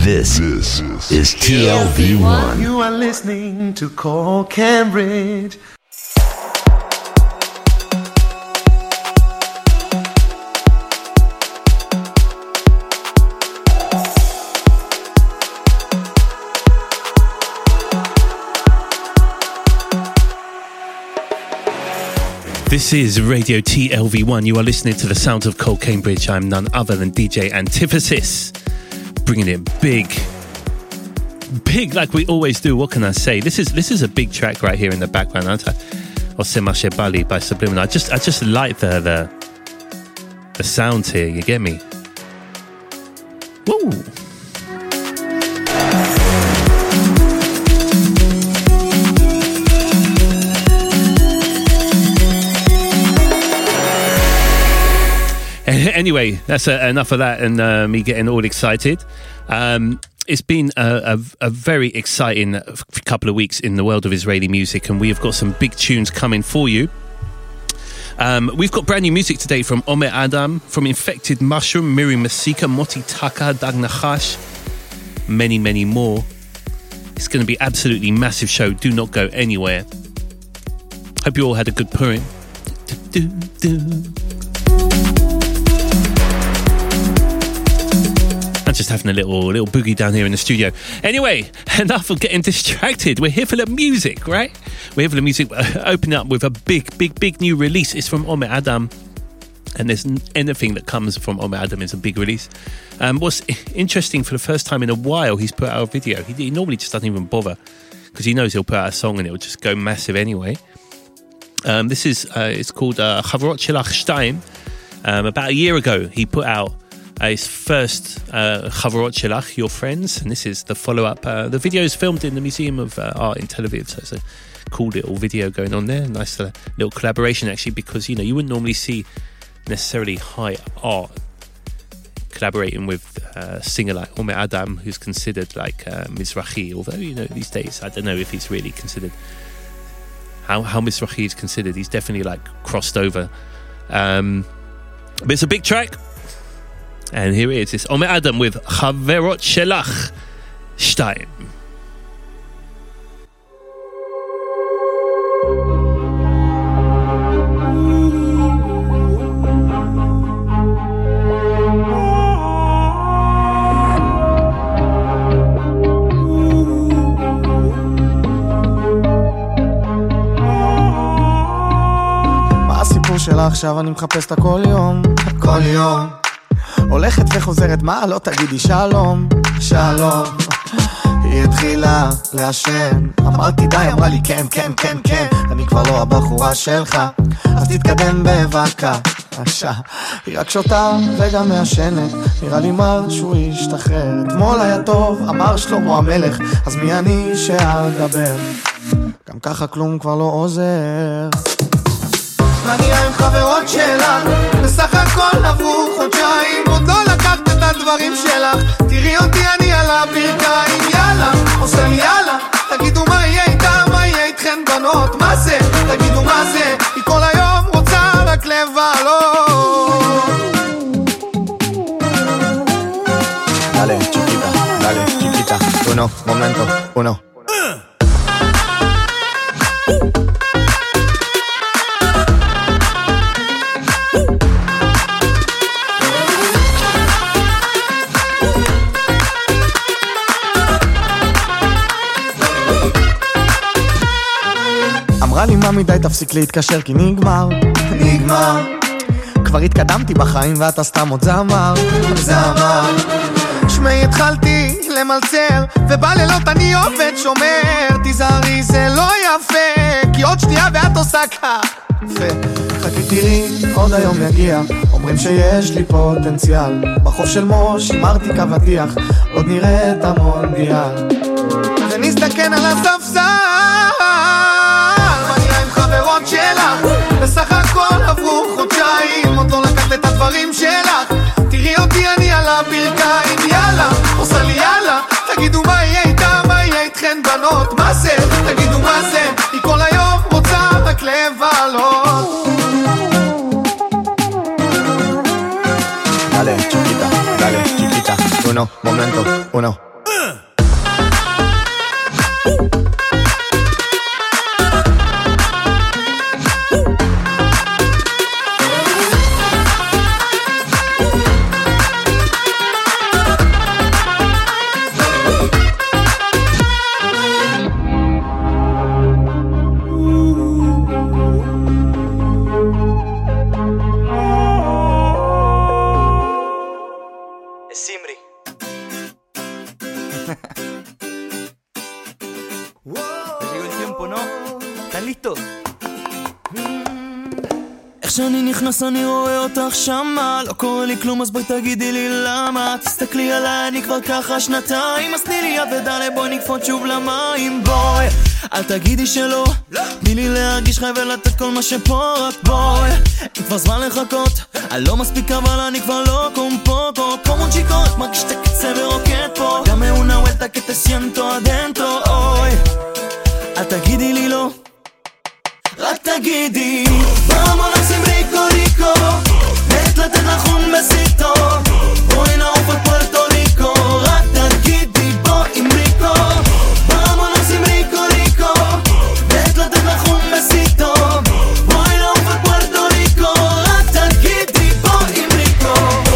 This is TLV1. You are listening to Call Cambridge. This is Radio TLV1. You are listening to the sounds of Cole Cambridge. I'm none other than DJ Antithesis, bringing it big like we always do. What can I say? This is a big track right here in the background. Osema Shebali by Subliminal. I just like the sounds here. You get me? Woo! Anyway, that's enough of that and me getting all excited. It's been a very exciting couple of weeks in the world of Israeli music, and we have got some big tunes coming for you. We've got brand new music today from Omer Adam, from Infected Mushroom, Miri Masika, Moti Taka, Dag Nachash, many, many more. It's going to be absolutely massive show. Do not go anywhere. Hope you all had a good Purim. I'm just having a little boogie down here in the studio. Anyway, enough of getting distracted. We're here for the music, right? We're here for the music. Opening up with a big new release. It's from Omer Adam. And there's anything that comes from Omer Adam is a big release. What's interesting, for the first time in a while, he's put out a video. He normally just doesn't even bother, because he knows he'll put out a song and it'll just go massive anyway. This is, it's called Chavarot Shelach Shtayim. About a year ago, he put out his first Chavarot Shelach, Your Friends, and this is the follow-up. The video is filmed in the Museum of Art in Tel Aviv, so it's a cool little video going on there. Nice little collaboration, actually, because, you know, you wouldn't normally see necessarily high art collaborating with a singer like Omer Adam, who's considered like Mizrahi, although, you know, these days, I don't know if he's really considered, how Mizrahi is considered. He's definitely like crossed over. But it's a big track. And here it is. It's Omer Adam with Chavarot Shelach Shtayim. מה הסיפור שלך עכשיו? אני מחפש אותה כל יום, כל יום. הולכת וחוזרת, מה לא תגידי שלום, שלום. היא התחילה לעשן, אמרתי די, אמרה לי כן, כן, כן, כן, אני כבר לא הבחורה שלך, אז תתקדם בבקשה. היא רק שותה וגם מעשנת, נראה לי משהו ישתחרר. אתמול היה טוב, אמר שלמה המלך, אז מי אני שאדבר? גם ככה כלום כבר לא עוזר. מה נראה עם חברות שלך? בסך הכל עברו חודשיים, עוד לא לקחת את הדברים שלך. תראי אותי אני על הברכיים, יאללה, עושה לי יאללה. תגידו מה יהיה איתה, מה יהיה איתכן בנות, מה זה? תגידו מה זה? היא כל היום רוצה רק לבלות. דלה, צ'יקיטה, uno, momento, uno. אמרה לי מה מדי תפסיק להתקשר כי נגמר כבר התקדמתי בחיים ואתה סתם עוד זמר שמי התחלתי למלצר ובלילות אני עובד שומר תיזהרי זה לא יפה כי עוד שנייה ואת עושה קפה חכי תראי עוד היום יגיע אומרים שיש לי פוטנציאל בחוף של מוש אמרתי כבטיח עוד נראה את המונדיאל ונסתכן על הספסל חברות שלך, בסך הכל עברו חודשיים, עוד לא לקחת את הדברים שלך, תראי אותי אני על הברכיים, יאללה, עושה לי יאללה, תגידו מה יהיה איתה, מה יהיה איתכן בנות, מה זה, תגידו מה זה, היא כל היום רוצה רק לבלות. דלה, צ'יקיטה, uno, momento, uno. כשאני נכנס אני רואה אותך שמה, לא קורה לי כלום אז בואי תגידי לי למה. תסתכלי עליי אני כבר ככה שנתיים, אז תני לי יד ודלה בואי נקפוץ שוב למים. בואי אל תגידי שלא, תני לי להרגיש חי ולתת כל מה שפה, רק בואי אם כבר זמן לחכות, אני לא מספיק אבל אני כבר לא קומפוטו כמו צ'יקות, מרגיש את הקצה ורוקט פה גם una vuelta que te siento adentro. אוי אל תגידי לי לא, רק תגידי vámonos en rico rico, נתלת לך un besito, בואי נעוף על פוארטו ריקו, רק תגידי בואי עם ריקו. vámonos en rico rico, נתלת לך un besito, בואי נעוף על פוארטו ריקו, רק תגידי בואי עם ריקו.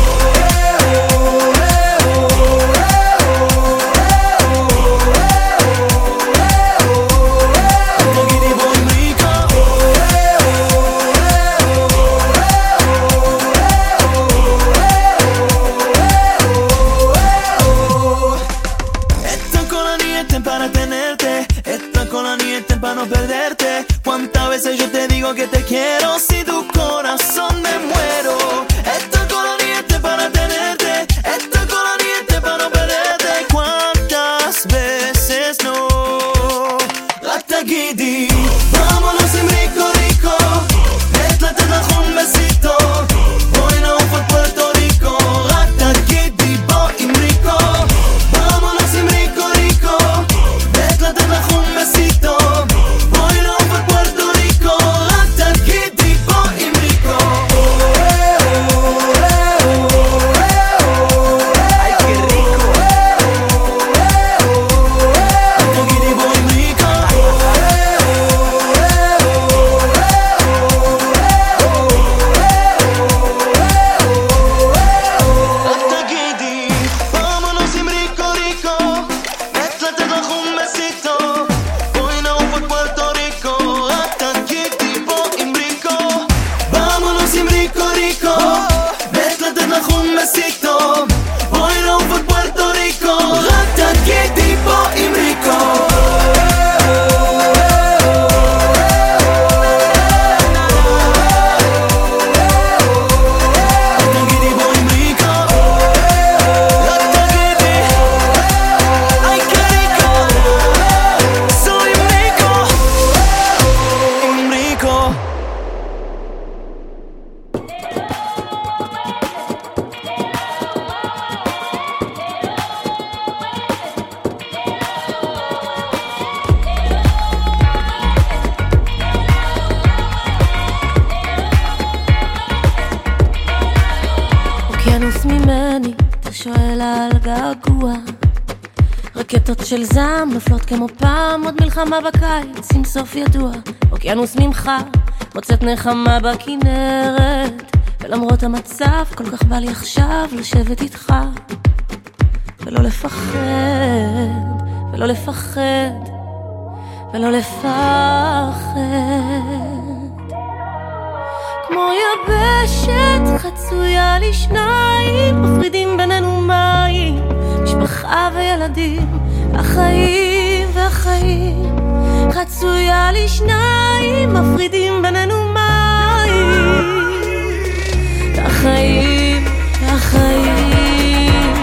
Cuántas veces yo te digo que te quiero, si tu corazón me muero. Estoy con la niente para tenerte, estoy con la niente para no perderte. Cuántas veces no, רק תגידי vámonos en rico rico, נתלת לך un besito, בואי נעוף על פוארטו ריקו, רק תגידי בואי עם ריקו. vámonos en rico rico, נתלת לך un besito, רקטות של זעם נופלות כמו פעם, עוד מלחמה בקיץ עם סוף ידוע. אוקיינוס ממך מוצאת נחמה בכנרת, ולמרות המצב כל כך בא לי עכשיו לשבת איתך ולא לפחד, ולא לפחד, ולא לפחד. כמו יבשת חצויה לי שניים, מפרידים בינינו מים, משפחה וילדים, החיים והחיים. חצויה לי שניים, מפרידים בינינו מים, החיים והחיים.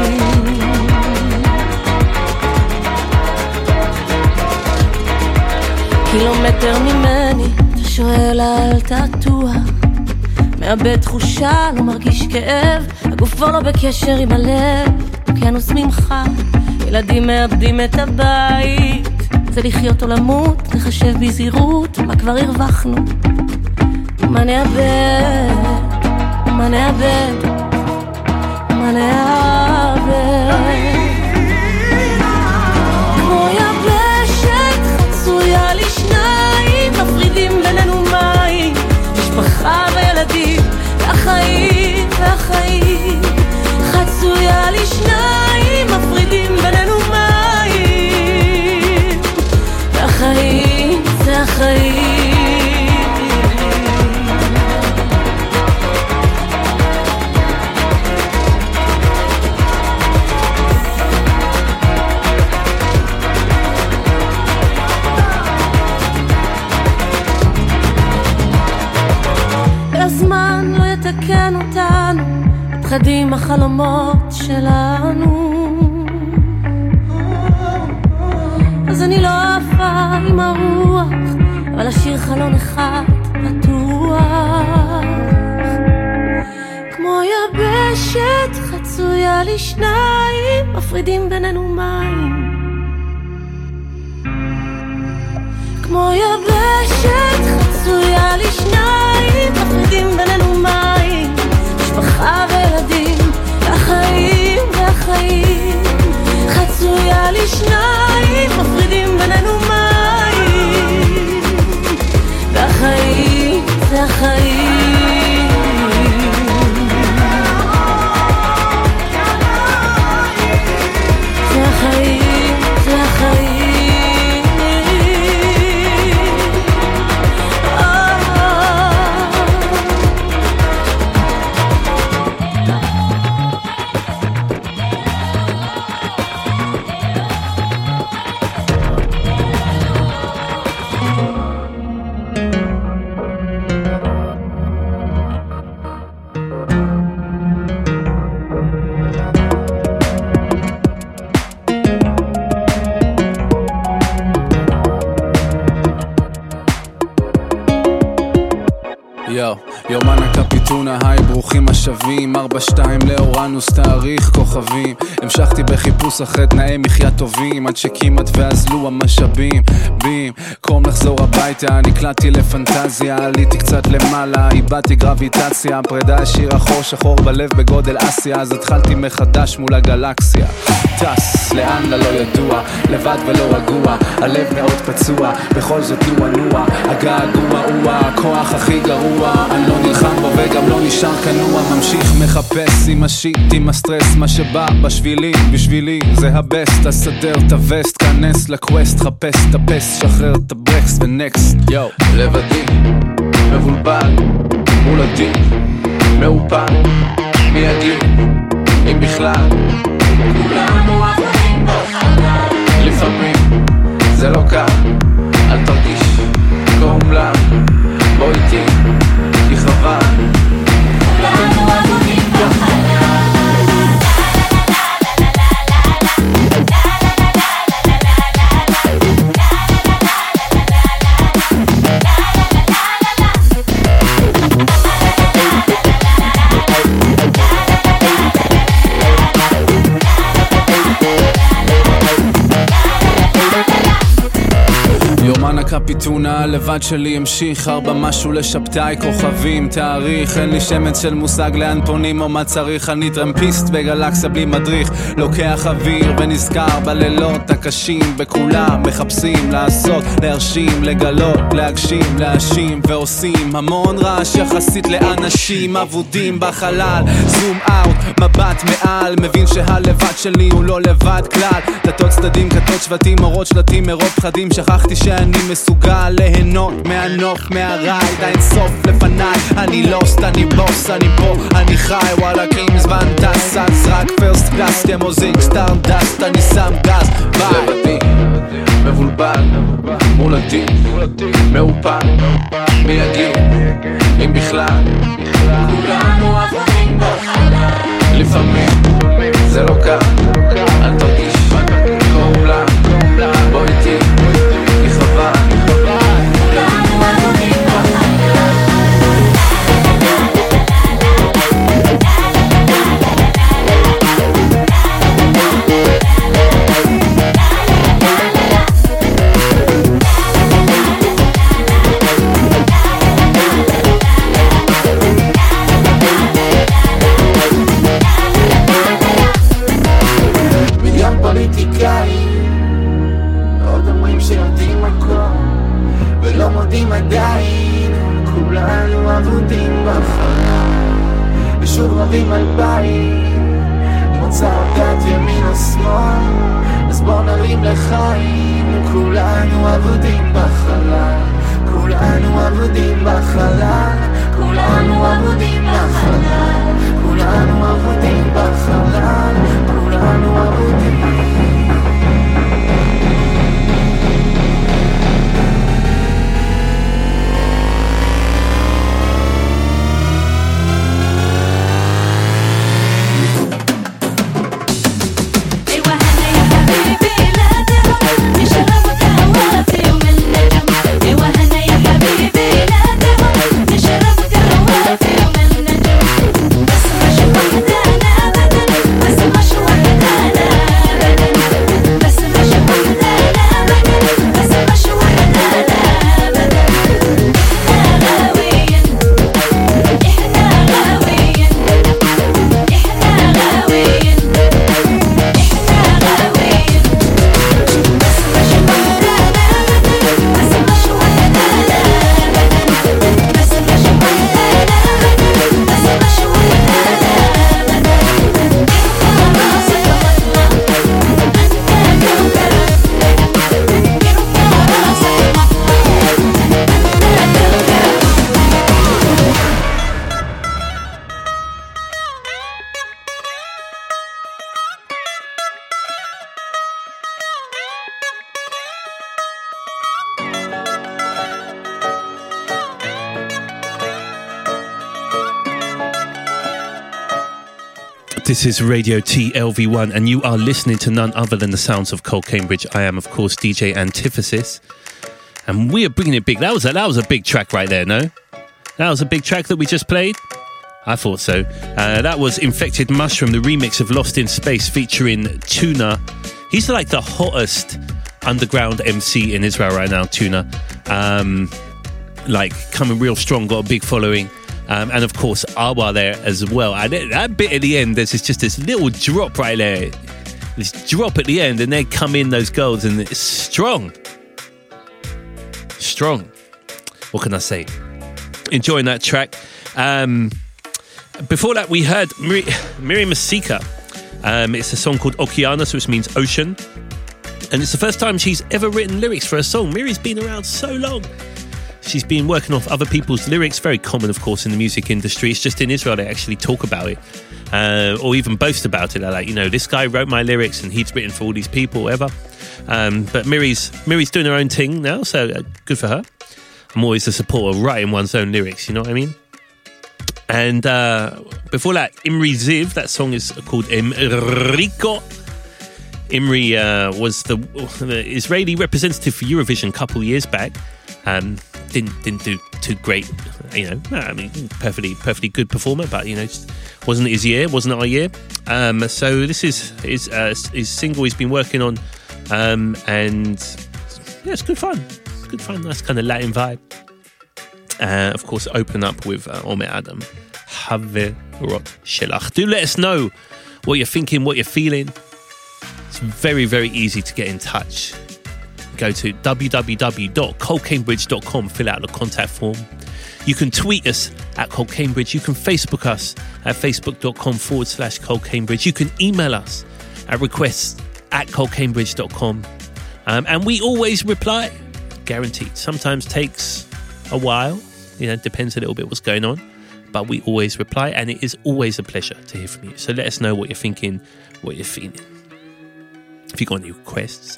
קילומטר ממני אתה שואל על תעתוע, מאבד תחושה, לא מרגיש כאב, הגוף כבר לא בקשר עם הלב. אוקיינוס ממך, ילדים מאבדים את הבית, זה לחיות או למות, לחשב בזהירות מה כבר הרווחנו ומה נאבד, ומה נאבד, ומה נאבד. כמו יבד הם החלומות שלנו. אז אני לא עפה עם הרוח, אבל השאיר חלון אחד פתוח, כמו יבשת חצויה לשניים, מפרידים בינינו מים. כמו יבשת חצויה לשניים, מפרידים בינינו מים. משפחה וילדים, והחיים והחיים, חצויה לשניים, מפרידים בינינו מים. והחיים והחיים, והחיים והחיים. יומן הקפיטונה, היי ברוכים השבים, 42 לאורנוס, תאריך כוכבים. המשכתי בחיפוש אחרי תנאי מחיה טובים, עד שכמעט ועזלו המשאבים. קום לחזור הביתה, נקלעתי לפנטזיה, עליתי קצת למעלה, איבדתי גרביטציה, פרידה השאירה חור שחור בלב בגודל אסיה, אז התחלתי מחדש מול הגלקסיה. טס, לאן לא ידוע, לבד ולא רגוע, הלב מאוד פצוע, בכל זאת נוע, הגעגוע הוא הכוח הכי גרוע, אני לא נלחם בו וגם לא נשאר כנוע, ממשיך מחפש עם השיט, עם הסטרס, מה שבא בשבילי, בשבילי זה הבסט, הסדר את הווסט, כנס לקווסט, חפש את הפס, שחרר את הברקס ונקסט. יו, לבדי, מבולבל, מולדי, מאופן, מי יגיד, אם בכלל כולנו עבדים בחלל, לפעמים זה לא קל, אל תרגיש כאומלל, בוא איתי, כי חבל כולנו עבדים בחלל. יומן הקפיטונה, לבד שלי המשיך, 4 משהו לשבתאי, כוכבים, תאריך, אין לי שמץ של מושג לאן פונים או מה צריך, אני טרמפיסט בגלקסיה בלי מדריך, לוקח אוויר ונזכר בלילות הקשים, בכולם מחפשים לעשות, להרשים, לגלות, להגשים, להאשים, ועושים המון רעש יחסית לאנשים אבודים בחלל, זום אאוט, מבט מעל, מבין שהלבד שלי הוא לא לבד כלל, דתות צדדים, כתות שבטים, אורות שלטים, מרוב פחדים, שכחתי שאני מסוגל ליהנות מהנוף, מהרייד, אין סוף לפניי, אני לוסט, אני בוס, אני פה, אני חי, וואלה כי מזמן טס, אז רק פרסט קלאס, כמו זינק סטארדסט, אני שם גז, ביי. לבדי, מבולבל, מולדי, מאופן, מי יגיד, אם בכלל כולנו עבדים בחלל, לפעמים זה לא קל, אל תרגיש כאומלל, בוא איתי, כי חבל כולנו עבדים בחלל. עוד אומרים שיודעים מקום ולא מודים עדיין, כולנו אבודים בחלל ושוב רבים על בית, מוצא דת ימין או שמאל, אז בוא נרים לחיים, כולנו אבודים בחלל, כולנו אבודים בחלל, כולנו אבודים בחלל, כולנו אבודים בחלל, כולנו אבודים. This is Radio TLV1 and you are listening to none other than the sounds of Cole Cambridge. I am, of course, DJ Antithesis. And we are bringing it big. That was a big track right there, no? That was a big track that we just played? I thought so. That was Infected Mushroom, the remix of Lost in Space featuring Tuna. He's like the hottest underground MC in Israel right now, Tuna. Like coming real strong, got a big following. And of course, Awa there as well. And that bit at the end, there's just this little drop right there. This drop at the end, and they come in, those girls, and it's strong. Strong. What can I say? Enjoying that track. Before that, we heard Miriam Masika. It's a song called Okeanos, which means ocean. And it's the first time she's ever written lyrics for a song. Miriam's been around so long. She's been working off other people's lyrics. Very common, of course, in the music industry. It's just in Israel they actually talk about it. Or even boast about it. They're like, this guy wrote my lyrics and he's written for all these people, whatever. But Miri's doing her own thing now, so good for her. I'm always a supporter of writing one's own lyrics, you know what I mean? And before that, Imri Ziv, that song is called Imriko. Imri was the Israeli representative for Eurovision a couple of years back. Didn't do too great, I mean, perfectly good performer, but just wasn't his year, wasn't our year. So this is his single he's been working on, and yeah, it's good fun. Good fun, nice kind of Latin vibe. Of course, open up with Omer Adam, Haverot Shelach. Do let us know what you're thinking, what you're feeling. It's very, very easy to get in touch. Go to www.colecambridge.com, fill out the contact form. You can tweet us at Cole Cambridge. You can Facebook us at facebook.com/ColeCambridge. You can email us at requests@colecambridge.com. And we always reply, guaranteed. Sometimes takes a while, depends a little bit what's going on, but we always reply, and it is always a pleasure to hear from you. So let us know what you're thinking, what you're feeling. If you've got any requests.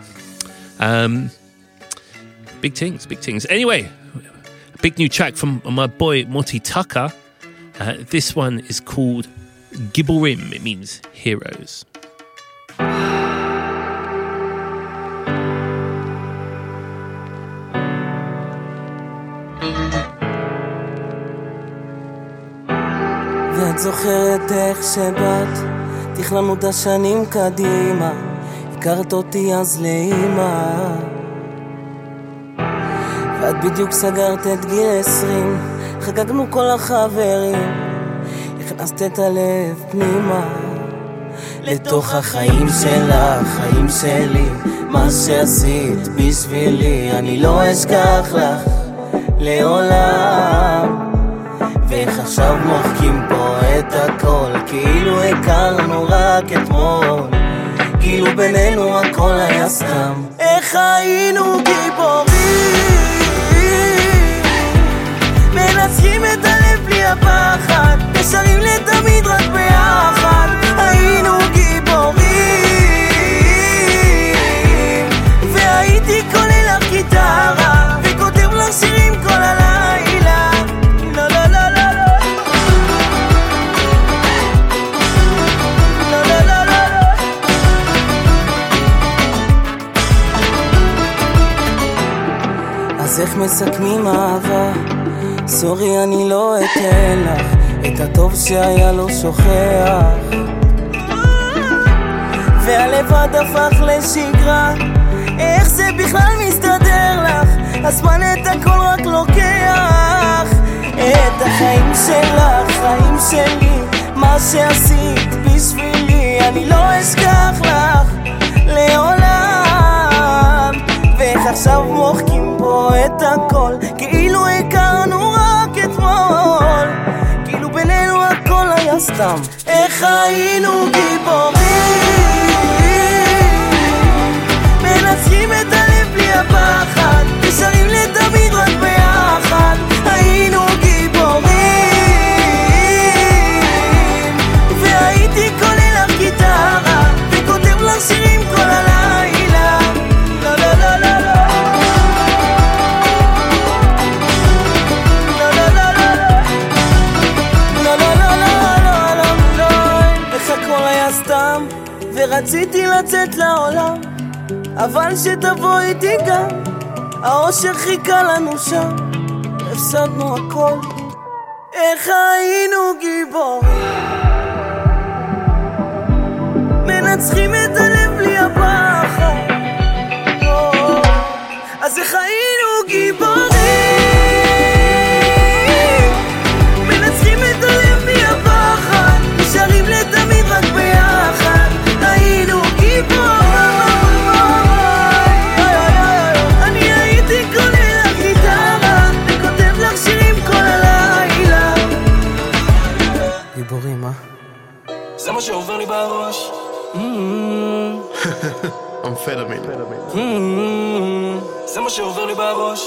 Big things. Anyway, a big new track from my boy Moti Tucker. This one is called Giborim. It means heroes. ואת זוכרת איך שבאת, תכננו את השנים קדימה, הכרת אותי אז לאמא, ואת בדיוק סגרת את גיל 20, חגגנו כל החברים, הכנסת את הלב פנימה לתוך החיים שלך, חיים שלי, מה שעשית בשבילי אני לא אשכח לך לעולם. ואיך עכשיו מוחקים פה את הכל, כאילו הכרנו רק אתמול, כאילו בינינו הכל היה סתם. איך היינו גיבורים, מנצחים את הלב בלי הפחד, נשארים לתמיד רק ביחד. היינו גיבורים, והייתי כולל לך גיטרה וכותב לך שירים כל הלילה. לא לא לא לא לא לא לא לא אז איך מסכמים אהבה? סורי אני לא אתן לך את הטוב שהיה לו שוכח, והלבד הפך לשגרה, איך זה בכלל מסתדר לך? הזמן את הכל רק לוקח, את החיים שלך, חיים שלי, מה שעשית בשבילי אני לא אשכח לך לעולם. ואיך עכשיו מוחקים פה את הכל, כאילו הכרנו רק אתמול, כאילו בינינו הכל היה סתם. איך היינו גיבורים, מנצחים את הלב בלי הפחד, נשארים לתמיד רק ביחד. היינו גיבורים, והייתי כולל לך גיטרה וכותב לך שירים כל הלילה. לא לא לא לא לא לא לא לא לא לא לא לא לא לא. לעולם, אבל שתבוא איתי גם, האושר חיכה לנו שם, הפסדנו הכל, איך היינו גיבורים, מנצחים את הלב בלי הפחד, אז איך היינו גיבורים, מנצחים את הלב בלי הפחד, נשארים לתמיד רק ביחד, היינו גיבורים, אני הייתי קונה לך גיטרה, וכותב לך שירים כל הלילה, גיבורים, זה מה שעובר לי בראש, אמפטמין. זה מה שעובר לי בראש.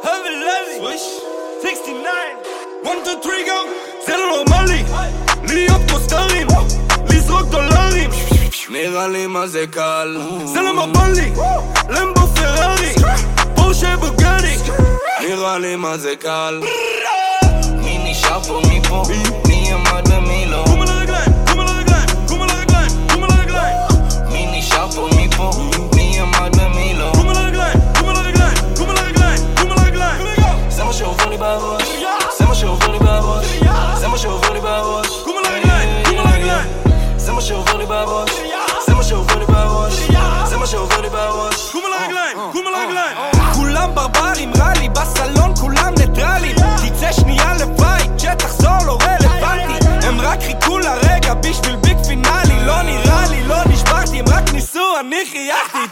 סוויש 69 1, 2, 3 go. זה לא נורמלי להיות קוסטרים, לזרוק דולרים, נראה לי מה זה קל, זה לא מבן לי למבו פרארי, פורשה בוגאטי, נראה לי מה זה קל, מי נשאר פה מפה, מי עמד ומי לא, קום על הרגליים, קום על הרגליים, קום על הרגליים, קום על הרגליים, מי נשאר פה מפה, מי עמד ומי לא, קום על הרגליים, קום על הרגליים, קום על הרגליים, קום על הרגליים, זה מה שעובר לי בראש, זה מה שעובר לי בראש, זה מה שעובר לי בראש, קום על הרגליים, קום על הרגליים, זה מה שעובר לי בראש, זה מה שעובר לי בראש, זה מה שעובר לי בראש, קום על הרגליים, קום על הרגליים, כולם ברברים רע לי, בסלון כולם ניטרלים, תצא שנייה לבית, שתחזור לא רלוונטי, הם רק חיכו לרגע בשביל ביג פינאלי, לא נראה לי, לא נשברתי, הם רק ניסו, אני חייכתי,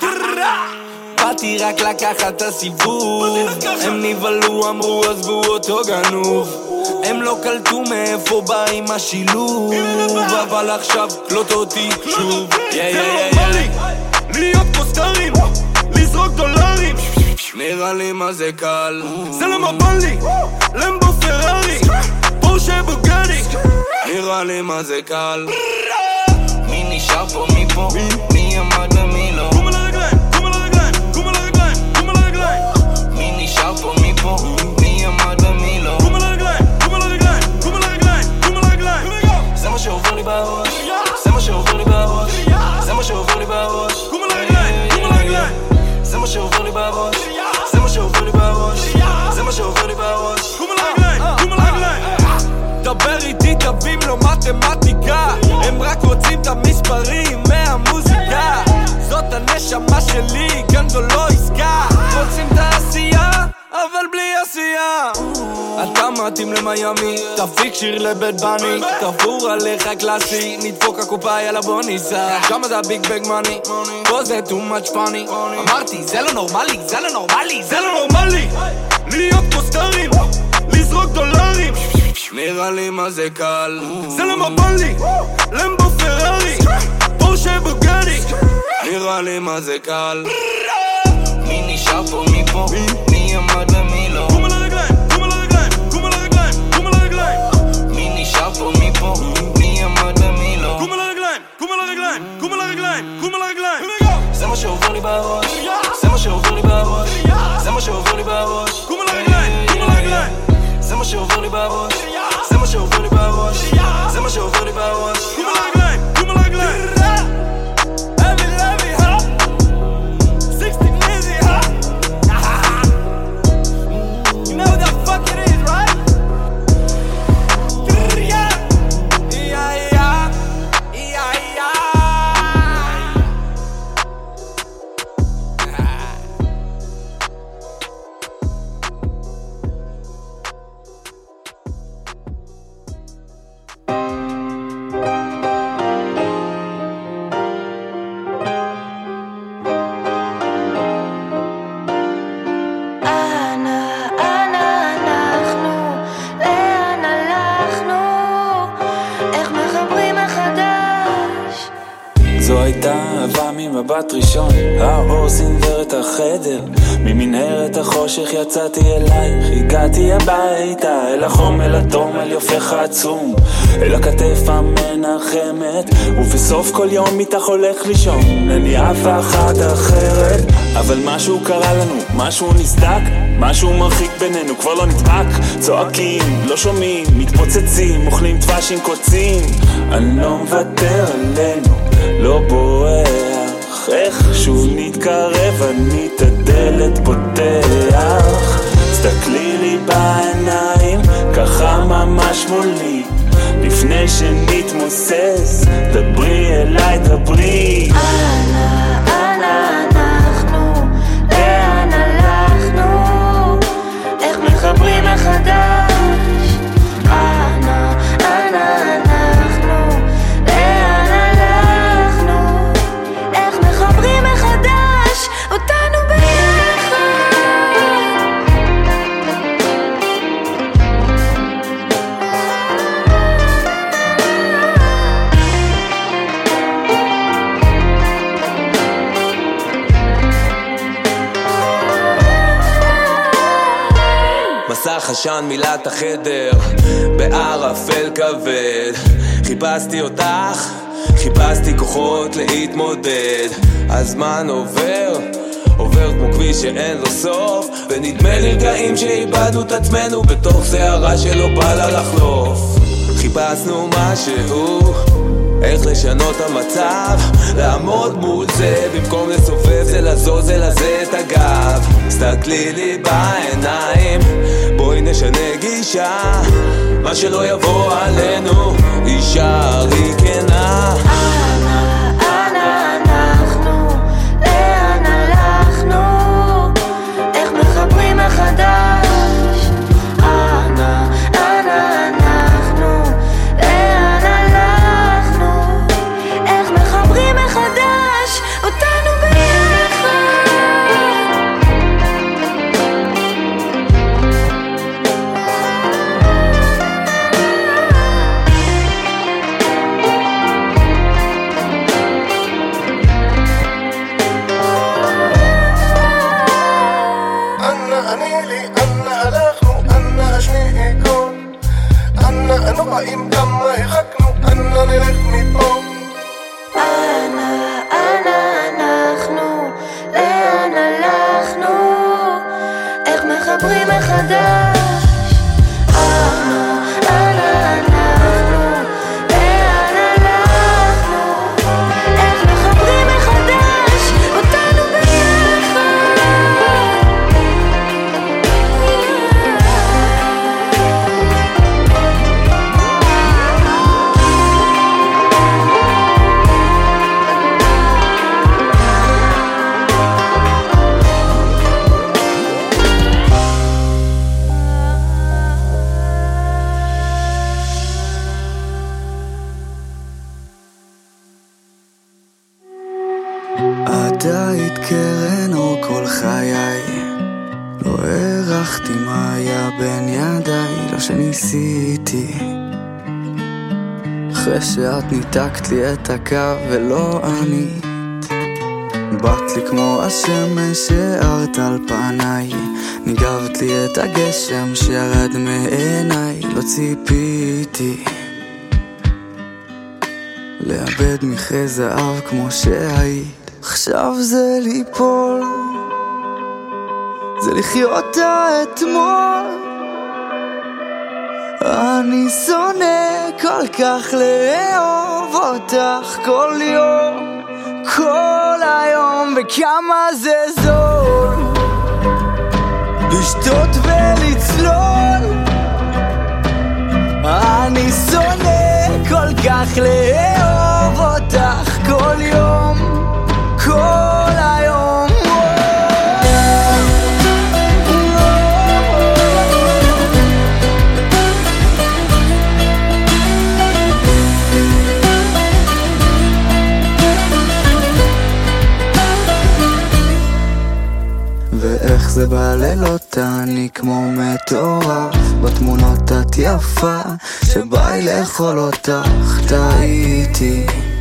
באתי רק לקחת את הסיבוב, הם נבלו, אמרו עזבו אותו גנוב, הם לא קלטו מאיפה בא עם השילוב, אבל עכשיו קלוט אותי שוב, זה לא נורמלי להיות קוסטרים, לזרוק דולרים, נראה לי מה זה קל, זה לא מבן לי למבו פרארי, פורשה בוגאטי, נראה לי מה זה קל, מי נשאר פה מפה, מי עמד ומי לא, קום על הרגליים, קום על הרגליים, קום על הרגליים, קום על הרגליים, מי נשאר פה מפה, מי עמד ומי לא, קום על הרגליים, קום על הרגליים, קום על הרגליים, קום על הרגליים, זה מה שעובר לי בראש, זה מה שעובר לי בראש, זה מה שעובר לי בראש, קום על הרגליים, קום על הרגליים, זה מה שעובר לי בראש, זה מה שעובר לי בראש, זה מה שעובר לי בראש, קום על הרגליים, קום על הרגליים, דבר איתי תבין לו מתמטיקה, הם רק רוצים את המספרים מהמוזיקה, זאת הנשמה שלי, גם זו לא עסקה, רוצים את העשייה, אבל בלי עשייה, אתה מתאים למיימי, תפיק שיר לבית בני, תפור עליך קלאסי, נדפוק הקופה יאללה בוא ניסה, שמה זה הביג בג מני, פה זה too much funny, אמרתי זה לא נורמלי, זה לא נורמלי, זה לא נורמלי להיות קוסטרים, לזרוק דולרים, נראה לי מה זה קל, זה לא מבן לי למבו פרארי, פורשה בוגאטי, נראה לי מה זה קל, מי נשאר פה מפה, מי עמד ומי לא, קום על הרגליים, קום על הרגליים, קום על הרגליים, קום על הרגליים, מי נשאר פה מפה, מי עמד ומי לא, קום על הרגליים, קום על הרגליים, קום על הרגליים, קום על הרגליים, זה מה שעובר לי בראש, זה מה שעובר לי בראש, זה מה שעובר לי בראש, קום על הרגליים, קום על הרגליים, זה מה שעובר לי בראש, זה מה שעובר לי בראש, זה מה שעובר לי בראש, קום על הרגליים, קום על הרגליים, heavy heavy huh 16 easy huh you know what the fuck it is right yeah yeah yeah yeah זו הייתה אהבה ממבט ראשון, האור סינבר את החדר, ממנהרת החושך יצאתי אלייך, הגעתי הביתה, אל החום, אל התום, אל יופך העצום, אל הכתף המנחמת, ובסוף כל יום איתך הולך לישון, אני אהבה אחת אחרת, אבל משהו קרה לנו, משהו נסדק, משהו מרחיק בינינו, כבר לא נדבק, צועקים, לא שומעים, מתפוצצים, אוכלים דבש עם קוצים, אני לא מוותר עלינו, לא בורח, איכשהו נתקרב, אני את הדלת פותח. תסתכלי לי בעיניים, ככה ממש מולי, לפני שנתמוסס, דברי אליי, דברי. אנה אנחנו, לאן הלכנו, איך מחברים מחדש. אנה אנחנו, לאן הלכנו, איך מחברים מחדש אותנו ביחד. מסך עשן מילא את החדר בערפל כבד, חיפשתי אותך, חיפשתי כוחות להתמודד. הזמן עובר כמו כביש שאין לו סוף, ונדמה לי רגעים שאיבדנו את עצמנו בתוך שערה שלא בא לה לחלוף. חיפשנו משהו, איך לשנות המצב, לעמוד מול זה במקום לסובב זה לזוז זה לזה את הגב. סתכלי לי בעיניים, בואי נשנה גישה, מה שלא יבוא עלינו יישארי כנה. אנה אנחנו, לאן הלכנו, איך מחברים מחדש. אנה אנחנו, לאן הלכנו, איך מחברים מחדש אותנו ביחד. אנו באים כמה הרחקנו, אנה נלך מפה. אנה אנחנו, לאן הלכנו, איך מחברים מחדש. אנה אנחנו, לאן הלכנו, איך מחברים מחדש אותנו ביחד. את היית קרן אור כל חיי, לא הערכתי מה היה בין ידיי, לא שניסיתי. אחרי שאת ניתקת לי את הקו ולא ענית, באת לי כמו השמש שערת על פניי, ניגבת לי את הגשם שירד מעיניי. לא ציפיתי לאבד מכרה זהב כמו שהיית. עכשיו זה ליפול, זה לחיות האתמול. אני שונא כל כך לאהוב אותך כל יום, כל היום, וכמה זה זול לשתות ולצלול. אני שונא כל כך לאהוב אותך כל יום, כל היום. ואיך זה בלילות אני כמו מטורף, בתמונות את יפה שבאי לאכול אותך. טעיתי,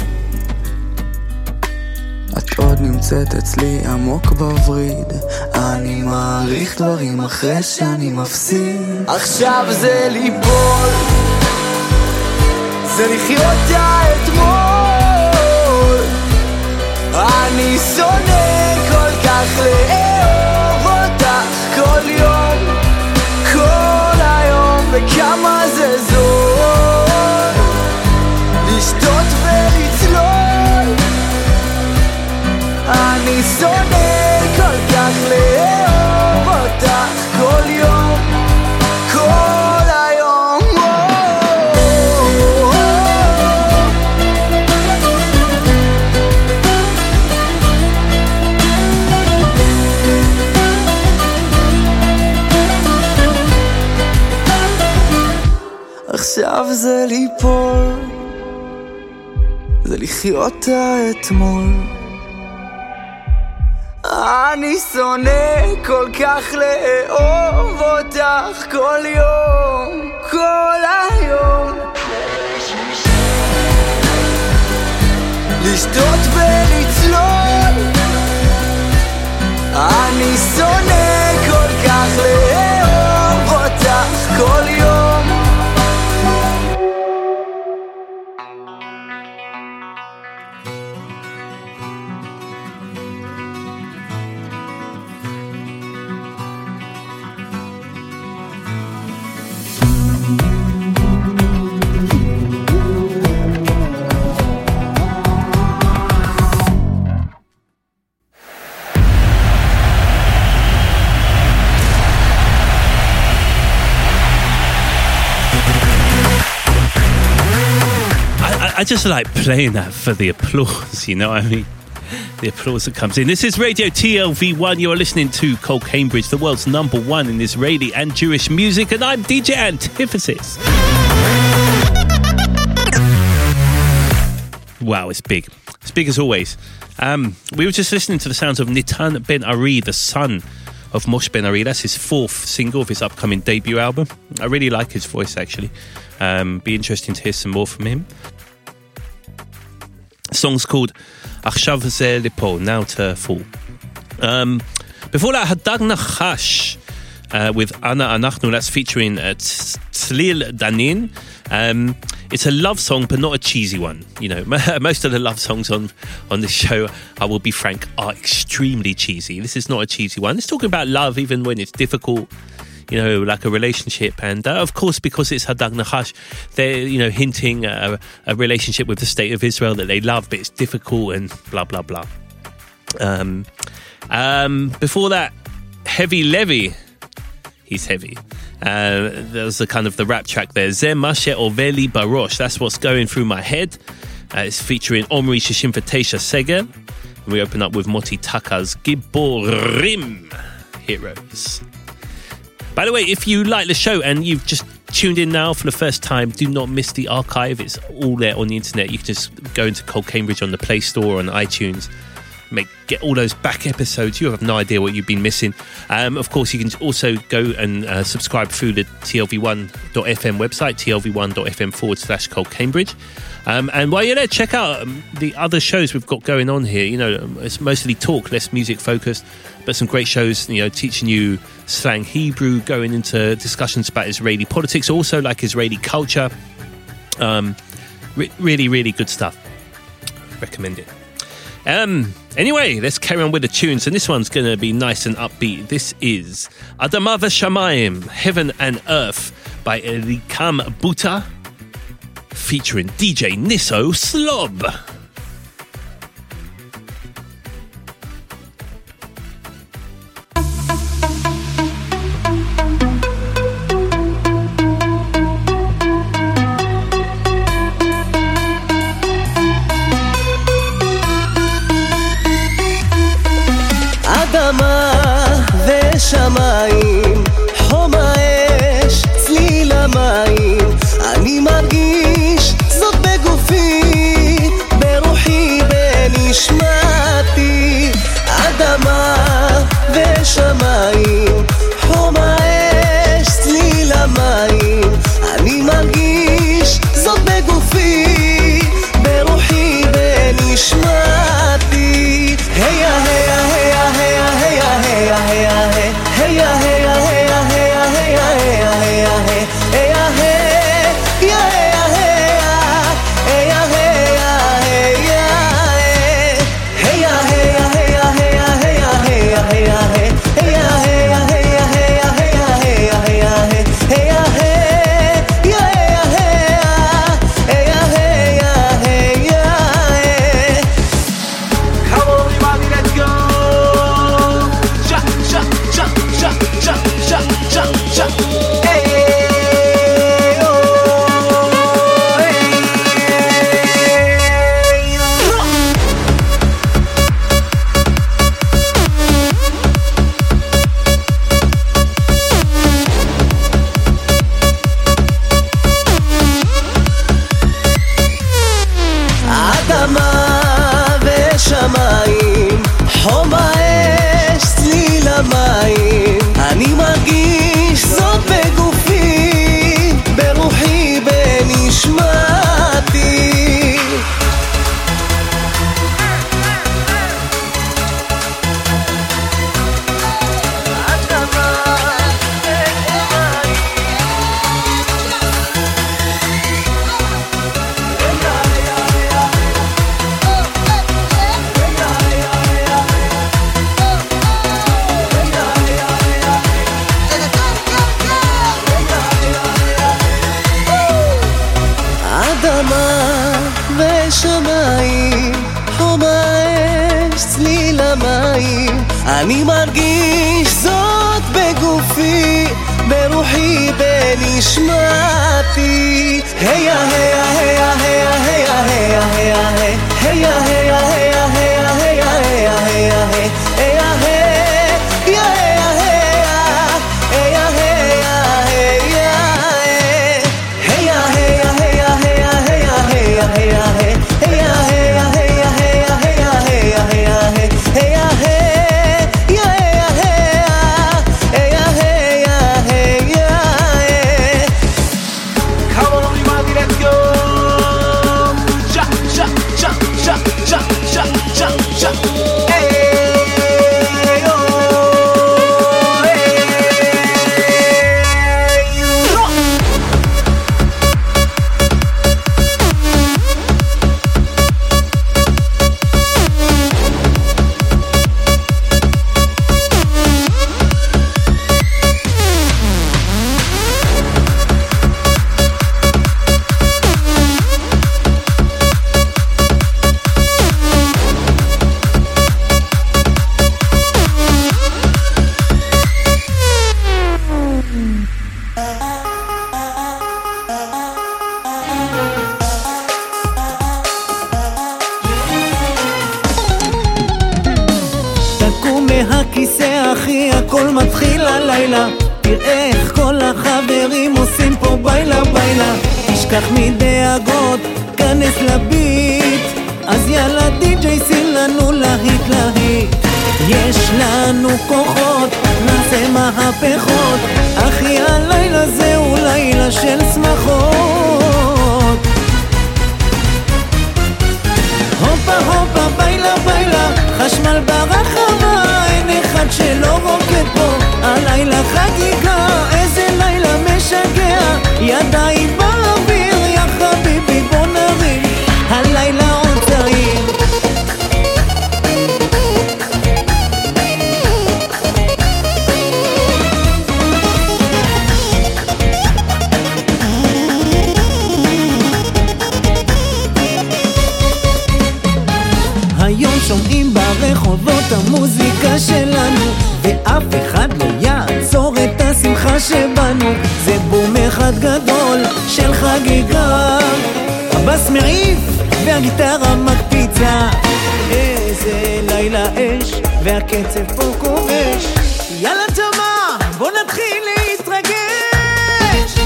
את עוד נמצאת אצלי עמוק בווריד, אני מעריך דברים אחרי שאני מפסיד. עכשיו זה ליפול, זה לחיות האתמול. אני שונא כל כך לאהוב אותך כל יום, כל היום, וכמה זה זול לשתות ולצלול. שונא כל כך לאהוב אותך כל יום, כל היום. עכשיו זה ליפול, זה לחיות האתמול. אני שונא כל כך לאהוב אותך כל יום, כל היום. לשתות ולצלול, אני שונא כל כך לאהוב אותך כל יום. I just like playing that for the applause, you know what I mean? The applause that comes in. This is Radio TLV1. You're listening to Cole Cambridge, the world's #1 in Israeli and Jewish music, and I'm DJ Antithesis. Wow, it's big. It's big as always. We were just listening to the sounds of Nitan Ben Ari, the son of Moshe Ben Ari. That's his 4th single of his upcoming debut album. I really like his voice, actually. Be interesting to hear some more from him. The song's called Achshav Zeh Lipo, Now to Fall. Before that, Hadag Nachash with Ana Anachnu, that's featuring Tzlil Danin. It's a love song, but not a cheesy one. You know, most of the love songs on this show, I will be frank, are extremely cheesy. This is not a cheesy one. It's talking about love, even when it's difficult, you know, like a relationship. And of course, because it's Hadag Nachash, they're, you know, hinting a relationship with the state of Israel that they love, but it's difficult and blah, blah, blah. Before that, Heavy Levy. He's heavy. There's the kind of the rap track there. Zeh Mashe Oveli Barosh. That's what's going through my head. It's featuring Omri Shishim V'Teisha Seger. And we open up with Moti Taka's Giborim, Heroes. By the way, if you like the show and you've just tuned in now for the first time, do not miss the archive. It's all there on the internet. You can just go into Cole Cambridge on the Play Store or on iTunes. Get all those back episodes. You have no idea what you've been missing. Of course, you can also go and subscribe through the TLV1.fm website, tlv1.fm/Cole Cambridge. And while you're there, check out the other shows we've got going on here. You know, it's mostly talk, less music focused, but some great shows, you know, teaching you slang Hebrew, going into discussions about Israeli politics, also like Israeli culture. Really, really good stuff. Recommend it. Anyway, let's carry on with the tunes, and this one's going to be nice and upbeat. This is Adama V'Shamayim, Heaven and Earth by Elikam Buta, featuring DJ Nisso Slob. שמיים, חום האש, צליל המים, אני מרגיש זאת בגופי, ברוחי בנשמתי, אדמה ושמיים, חום האש, צליל המים, אני מרגיש זאת בגופי, ברוחי בנשמתי, היה היה היה היה היה היה היה Hey השמיים. אני מרגיש זאת בגופי, ברוחי, בנשמתי. היה היה היה היה היה היה היה היה היה היה היה היה מהכיסא אחי, הכל מתחיל הלילה. תראה איך כל החברים עושים פה בילה בילה. תשכח מדאגות, כנס לביט. אז יאללה די-ג'יי שים לנו להיט להיט. יש לנו כוחות, נעשה מהפכות. אחי הלילה זהו לילה של שמחות. הופה הופה בילה בילה, חשמל ברחבה, אין אחד שלא רוקד פה. הלילה חגיגה, איזה לילה משגע. ידיים באוויר, יא חביבי בוא נרים. הלילה עוד צעיר. היום שומעים ברחובות המוזיקה שלנו, ואף אחד לא יעצור את השמחה שבנו. זה בום אחד גדול של חגיגה, הבס מעיף והגיטרה מקפיצה. איזה לילה אש והקצב פה כובש. יאללה תמה בוא נתחיל להתרגש.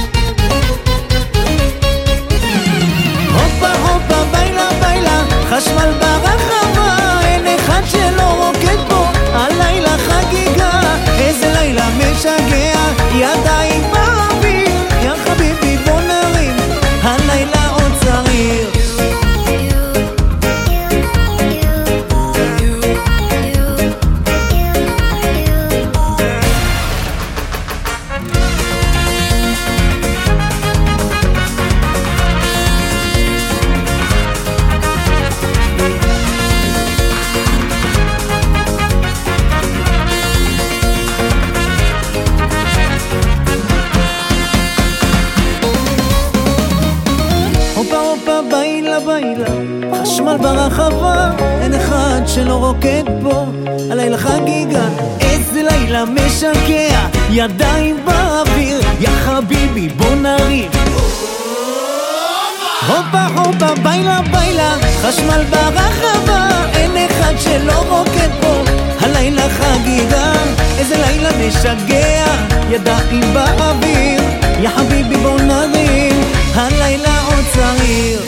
הופה הופה בילה בילה, חשמל ברחבה, אין אחד שלא רוקד פה. הלילה חגיגה, איזה לילה משגע. ידיים באוויר, יא חביבי בוא נרים. הלילה עוד צעיר. חשמל ברחבה, אין אחד שלא רוקד פה. הלילה חגיגה, איזה לילה משגע. ידיים באוויר, יא חביבי בוא נרים. הופה הופה בילה בילה, חשמל ברחבה, אין אחד שלא רוקד פה. הלילה חגיגה, איזה לילה משגע. ידיים באוויר, יא חביבי בוא נרים. הלילה עוד צעיר.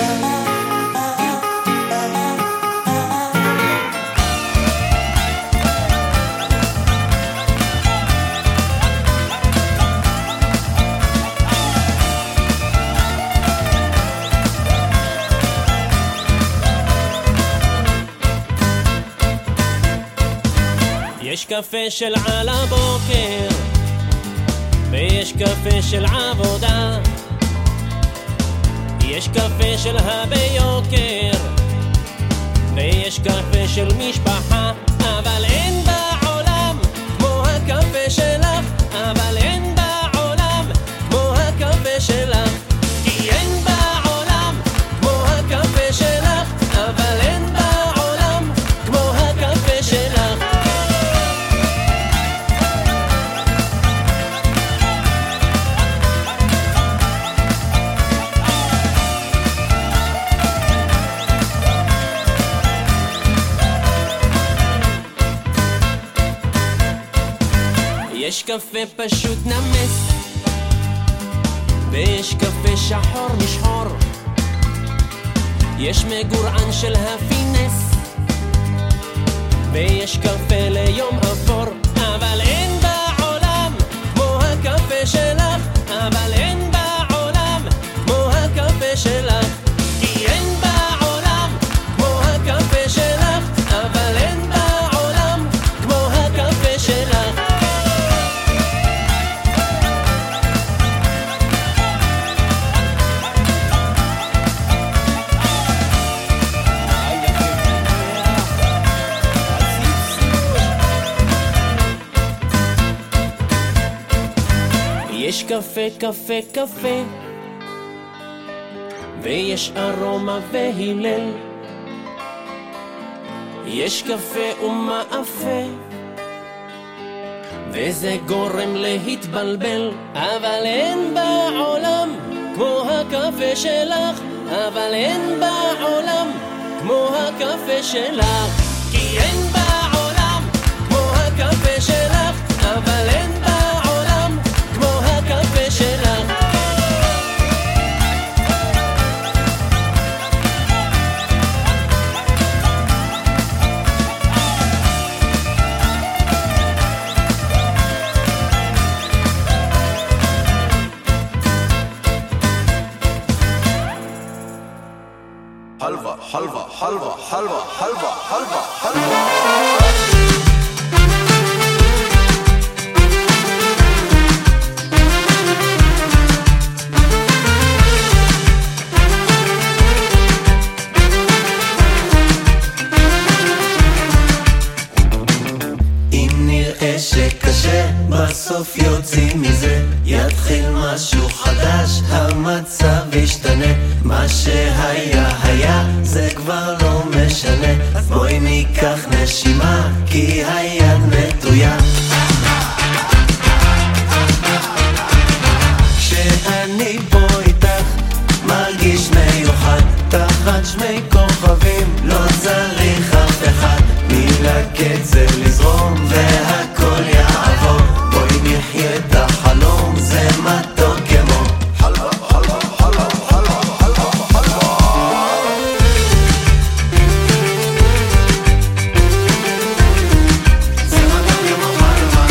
יש קפה של על הבוקר ויש קפה של עבודה, יש קפה של הביוקר ויש קפה של משפחה. אבל אין בעולם כמו הקפה שלך, אבל אין בעולם כמו הקפה שלך. כי אין בעולם כמו הקפה שלך, אבל אין בעולם כמו הקפה שלך. יש קפה פשוט נמס, ויש קפה שחור משחור, יש מגורען של הפינס, ויש קפה ליום אפור. אבל אין בעולם כמו הקפה שלך, אבל אין בעולם כמו הקפה שלך, כי אין בעולם כמו הקפה שלך, אבל אין בעולם כמו הקפה שלך. יש קפה, קפה, קפה, ויש ארומה והילל, יש קפה ומאפה, וזה גורם להתבלבל. אבל אין בעולם כמו הקפה שלך, אבל אין בעולם כמו הקפה שלך, כי אין בעולם כמו הקפה שלך, אבל אין בעולם כמו הקפה שלך. حلوة حلوة حلوة حلوة حلوة حلوة حلوة שקשה, בסוף יוצאים מזה, יתחיל משהו חדש, המצב ישתנה, מה שהיה היה, זה כבר לא משנה, אז בואי ניקח נשימה, כי היד נטויה. כשאני פה איתך, מרגיש מיוחד, תחת שמי כוכבים, לא צריך אף אחד, מלקצב לזרום והכל יעבור, בואי נחיה את החלום, זה מתוק כמו חלבה, חלבה, חלבה, חלבה, חלבה, חלבה. זה מתוק כמו חלבה.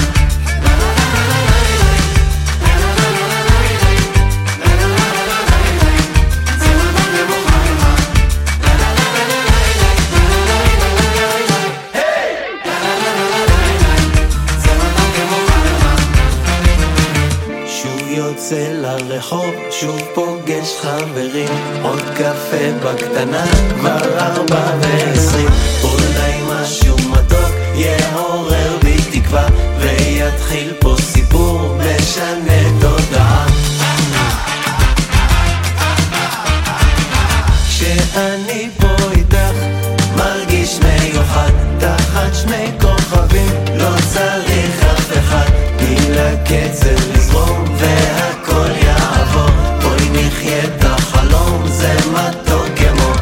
יוצא לרחוב, שוב פוגש חברים, עוד קפה בקטנה, כבר 4:20, אולי משהו מתוק יעורר בי תקווה, ויתחיל פה סיפור משנה תודעה. כשאני פה איתך, מרגיש מיוחד, תחת שמי כוכבים, לא צריך אף אחד, מלקצב לזרום והכל יעבור, בואי נחיה את החלום, זה מתוק כמו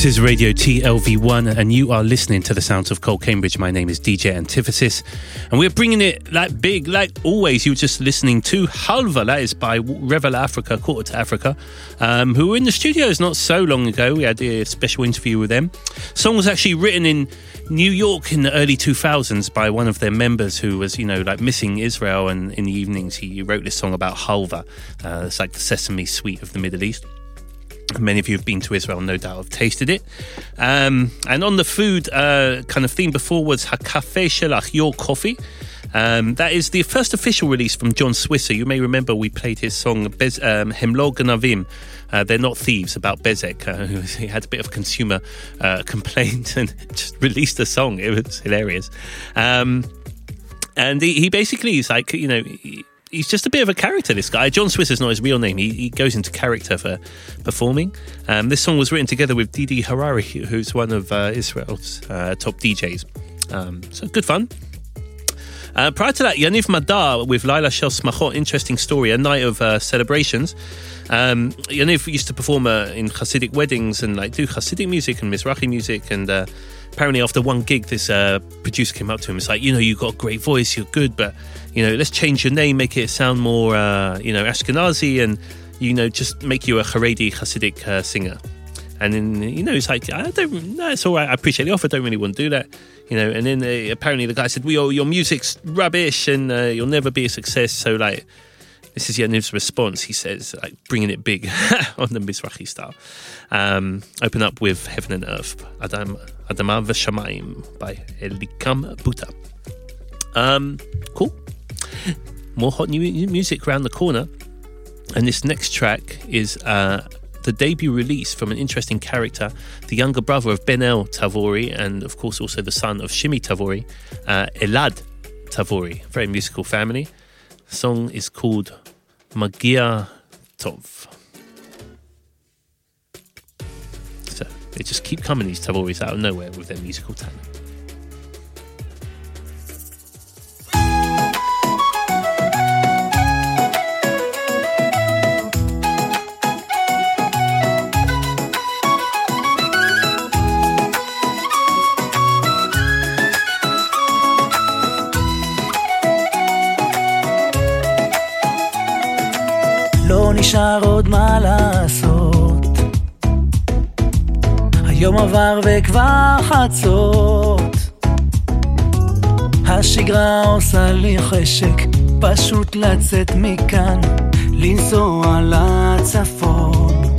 is Radio TLV1 and you are listening to the sounds of Cole Cambridge. My name is DJ Antithesis and we're bringing it like big, like always. You were just listening to Halva, that is by Revel Africa, Quarter to Africa, who were in the studios not so long ago. We had a special interview with them. The song was actually written in New York in the early 2000s by one of their members who was, like missing Israel, and in the evenings he wrote this song about Halva. It's like the sesame sweet of the Middle East. Many of you have been to Israel, no doubt have tasted it. And on the food kind of theme before was HaKafe Shelach, Your Coffee. That is the first official release from John Swisser. You may remember we played his song Hemlo Ganavim, They're Not Thieves, about Bezek. He had a bit of a consumer complaint and just released a song. It was hilarious. And he basically is like, he's just a bit of a character, this guy. John Swisser's not his real name. He goes into character for performing. This song was written together with Didi Harari, who's one of Israel's top DJs. So good fun. Prior to that, Yaniv Madar with Laila Shel Smachot, interesting story, a night of celebrations. Yaniv used to perform in Hasidic weddings and do Hasidic music and Mizrahi music, and apparently after one gig this producer came up to him. It's like, you've got a great voice, you're good, but let's change your name, make it sound more Ashkenazi, and just make you a Haredi Hasidic singer. And then it's like, it's all right, I appreciate the offer, don't really want to do that, and then apparently the guy said, well, your music's rubbish and you'll never be a success. So this is Yaniv's response. He says, bringing it big on the Mizrahi style. Open up with Heaven and Earth, Adama V'Shamayim by Elikam Buta. Cool. More hot new music around the corner. And this next track is the debut release from an interesting character, the younger brother of Ben-El Tavori, and of course also the son of Shimi Tavori, Elad Tavori. Very musical family. The song is called Magia Tov. So they just keep coming, these Tavoris, out of nowhere with their musical talent. לא נשאר עוד מה לעשות, היום עבר וכבר חצות, השגרה עושה לי חשק, פשוט לצאת מכאן, לנסוע לצפון,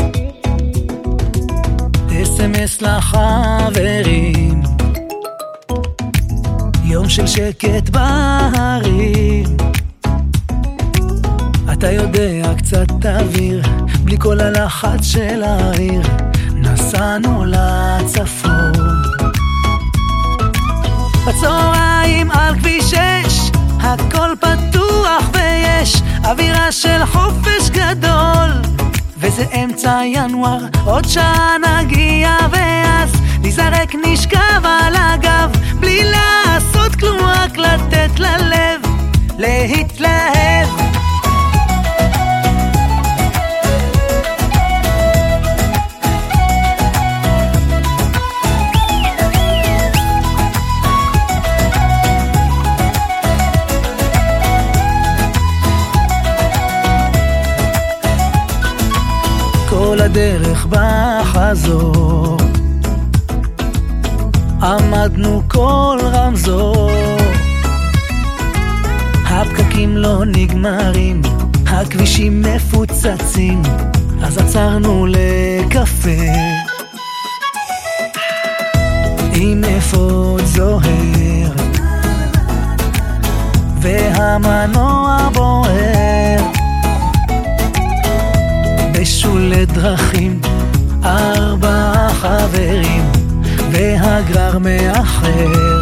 אס-אם-אס לחברים, יום של שקט בהרים, אתה יודע, קצת אוויר, בלי כל הלחץ של העיר, נסענו לצפון. בצהריים על כביש 6, הכל פתוח ויש אווירה של חופש גדול, וזה אמצע ינואר, עוד שעה נגיע ואז נזרק נשכב על הגב, בלי לעשות כלום, רק לתת ללב להתלהב. כל הדרך בחזור, עמדנו כל רמזור, הפקקים לא נגמרים, הכבישים מפוצצים, אז עצרנו לקפה עם אפוד זוהר והמנוע בוער, בשולי דרכים 4 חברים והגרר מאחר.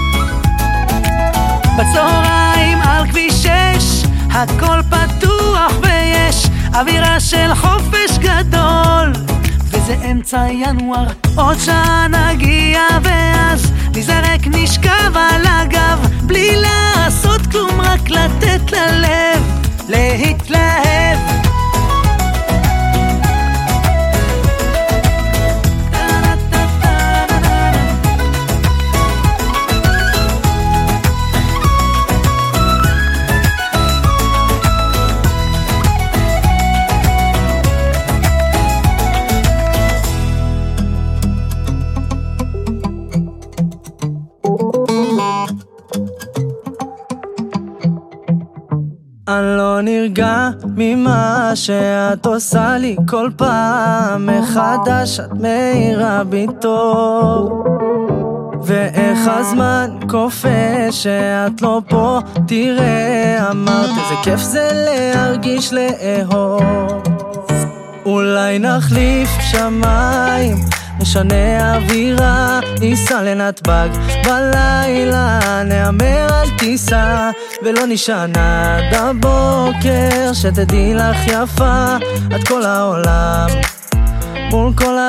בצהריים על כביש 6 הכל פתוח ויש אווירה של חופש גדול, וזה אמצע ינואר, עוד שעה נגיע ואז נזרק נשכב על הגב, בלי לעשות כלום, רק לתת ללב להתלהב. אני לא נרגע ממה שאת עושה לי כל פעם מחדש, את מאירה בי טוב, ואיך הזמן קופא שאת לא פה. תראה, אמרת איזה כיף זה להרגיש לאהוב. אולי נחליף שמיים, נשנה אווירה, ניסע לנתב"ג בלילה, נאמר על טיסה ולא נשען עד הבוקר. שתדעי לך יפה, את כל העולם מול כל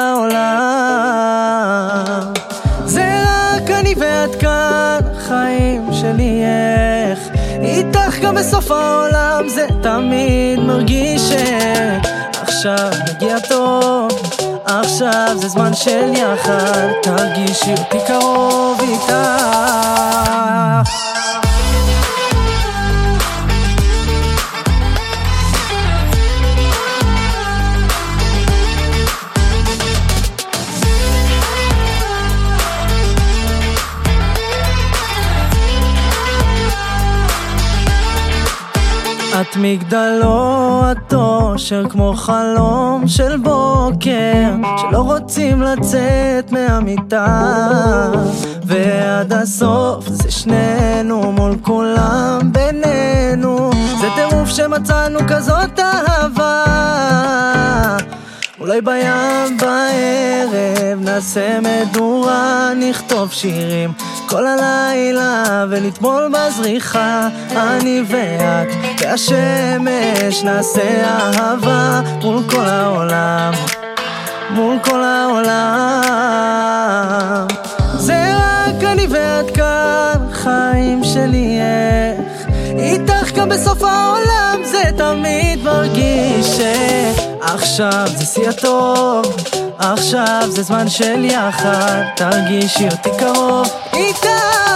העולם. זה רק אני ואת כאן, חיים שלי איך איתך גם בסוף העולם. זה תמיד מרגיש שעכשיו מגיע טוב, עכשיו זה זמן של יחד, תרגישי אותי קרוב איתך. את מגדלו, את אושר כמו חלום של בוקר, שלא רוצים לצאת מהמיטה, ועד הסוף זה שנינו מול כולם בינינו. זה טירוף שמצאנו כזאת אהבה. אולי בים בערב נעשה מדורה, נכתוב שירים כל הלילה ונטמול בזריחה. אני ואת והשמש נעשה אהבה מול כל העולם, מול כל העולם. זה רק אני ואת כאן, חיים שלי איך איתך גם בסוף העולם. זה תמיד מרגיש עכשיו זה שיא הטוב, עכשיו זה זמן של יחד, תרגישי אותי קרוב איתך.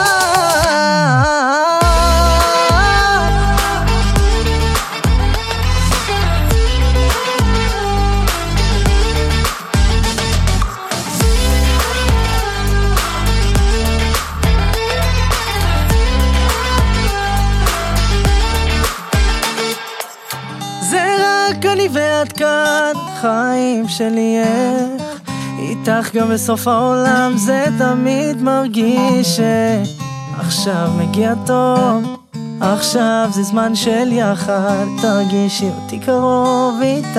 אני ואת כאן, חיים שלי איך איתך גם בסוף העולם. זה תמיד מרגיש שעכשיו מגיע טוב, עכשיו זה זמן של יחד, תרגישי אותי קרוב איתך.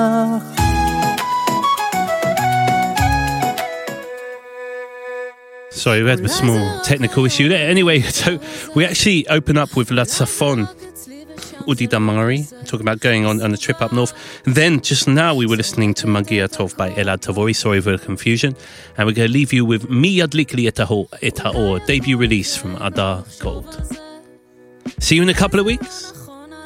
Sorry, we had a small technical issue there. Anyway, so we actually open up with La Safon, Udi Damari, talking about going on a trip up north. Then, just now, we were listening to Magia Tov by Elad Tavori. Sorry for the confusion. And we're going to leave you with Mi Yadlikli Et Haor, debut release from Adar Gold. See you in a couple of weeks.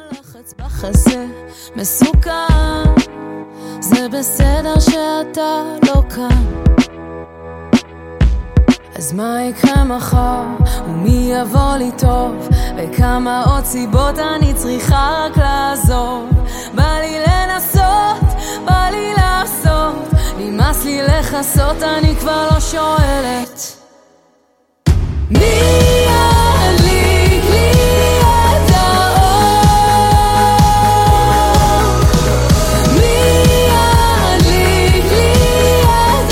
אז מה יקרה מחר, ומי יבוא לי טוב, וכמה עוד סיבות אני צריכה רק לעזוב. בא לי לנסות, בא לי לעשות, נמאס לי לחסות, אני כבר לא שואלת. מי ידליק לי את האור? מי ידליק לי את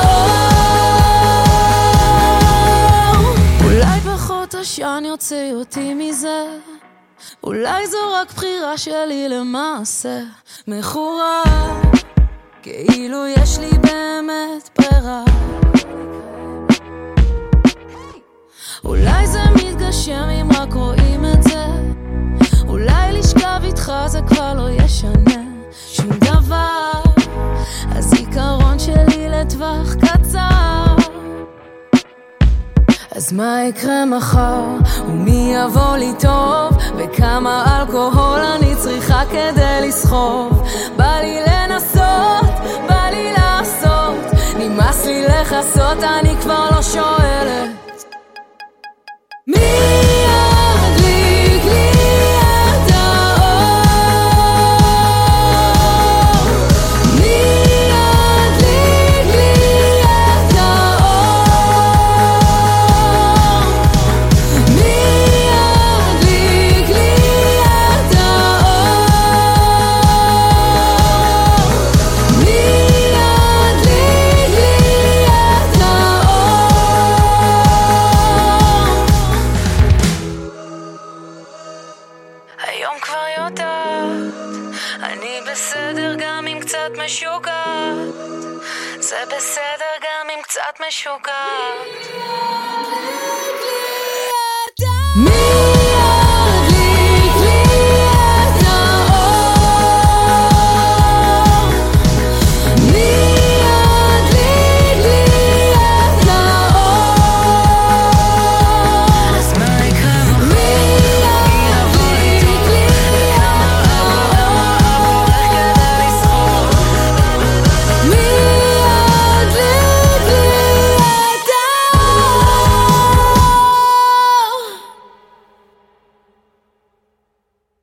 האור? אולי פחות עשן יוציא אותי מזה, אולי זו רק בחירה שלי למעשה, מכורה כאילו יש לי באמת ברירה. אולי זה מתגשם אם רק רואים את זה, אולי לשכב איתך זה כבר לא ישנה שום דבר, הזיכרון שלי לטווח קצר. אז מה יקרה מחר, ומי יבוא לי טוב, וכמה אלכוהול אני צריכה כדי לסחוב. בא לי לנסות, בא לי לעשות, נמאס לי לחסות, אני כבר לא שואלת. מי ידליק לי את האור? מי ידליק לי את האור? מי ידליק לי את האור? קצת משוגעת.